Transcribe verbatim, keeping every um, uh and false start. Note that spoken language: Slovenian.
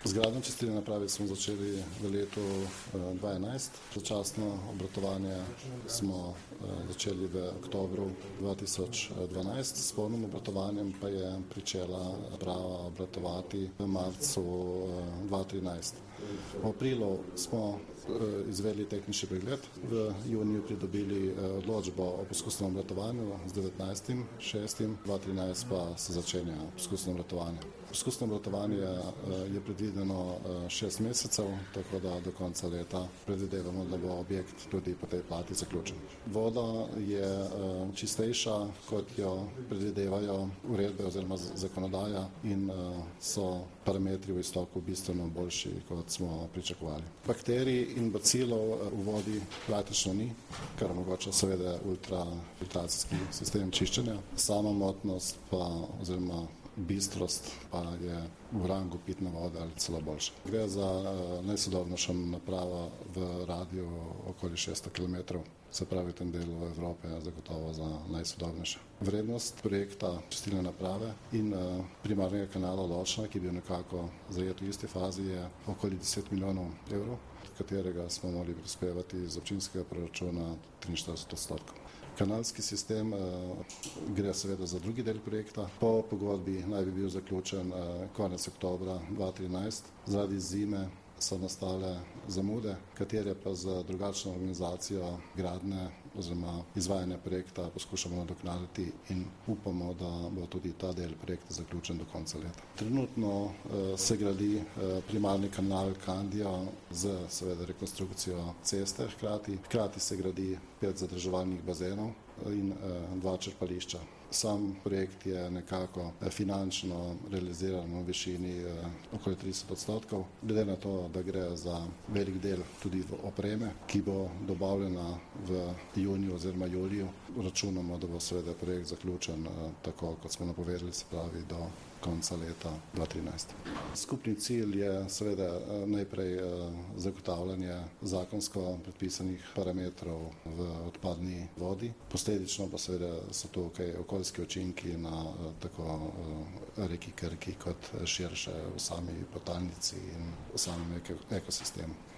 Z gradnjo čistilne naprave smo začeli v letu dva tisoč enajst. Začasno obratovanje smo začeli v oktobru dva tisoč dvanajst, s polnim obratovanjem pa je pričela naprava obratovati v marcu dva tisoč trinajst. V aprilu smo izvedli tehnični pregled, v juniju pridobili odločbo o poskusnem obratovanju z devetnajstim šestim dva tisoč trinajst pa se začenja poskusno obratovanje. Poskusno obratovanje je predvideno šest mesecev, tako da do konca leta predvidevamo, da bo objekt tudi po tej plati zaključen. Voda je čistejša, kot jo predvidevajo uredbe oziroma zakonodaja in so parametri v iztoku bistveno boljši, kot smo pričakovali. Bakterij in bacilov v vodi praktično ni, kar omogoča seveda ultrafiltracijski sistem čiščenja. Sama motnost pa oziroma bistrost pa je v rangu pitne vode ali celo boljša. Gre za najsodobnejšo napravo v radiju okoli šeststo kilometrov, se pravi v tem delu Evrope je zagotovo za najsodobnejše. Vrednost projekta čistilne naprave in primarnega kanala Ločna, ki je bil nekako zajet v isti fazi, je okoli deset milijonov evrov, katerega smo morali prispevati iz občinskega proračuna triinštirideset odstotkov. Kanalski sistem gre seveda za drugi del projekta. Po pogodbi naj bi bil zaključen konec oktobra dva tisoč trinajst. Zaradi zime so nastale zamude, katere pa z drugačno organizacijo gradnje oziroma izvajanja projekta poskušamo nadoknaditi in upamo, da bo tudi ta del projekta zaključen do konca leta. Trenutno se gradi primarni kanal Candia z seveda rekonstrukcijo ceste, hkrati, hkrati se gradi pet zadrževalnih bazenov in dva črpališča. Sam projekt je nekako finančno realiziran v višini okoli trideset odstotkov. Glede na to, da gre za velik del tudi opreme, ki bo dobavljena v juniju oziroma juliju, računamo, da bo seveda projekt zaključen tako, kot smo napovedali, se pravi do konca leta dva tisoč trinajst. Skupni cilj je seveda najprej zagotavljanje zakonsko predpisanih parametrov v odpadni vodi. Posledično pa seveda so tukaj okoljski učinki na tako reki Krki kot širše v sami podtalnici in v samem ekosistemu.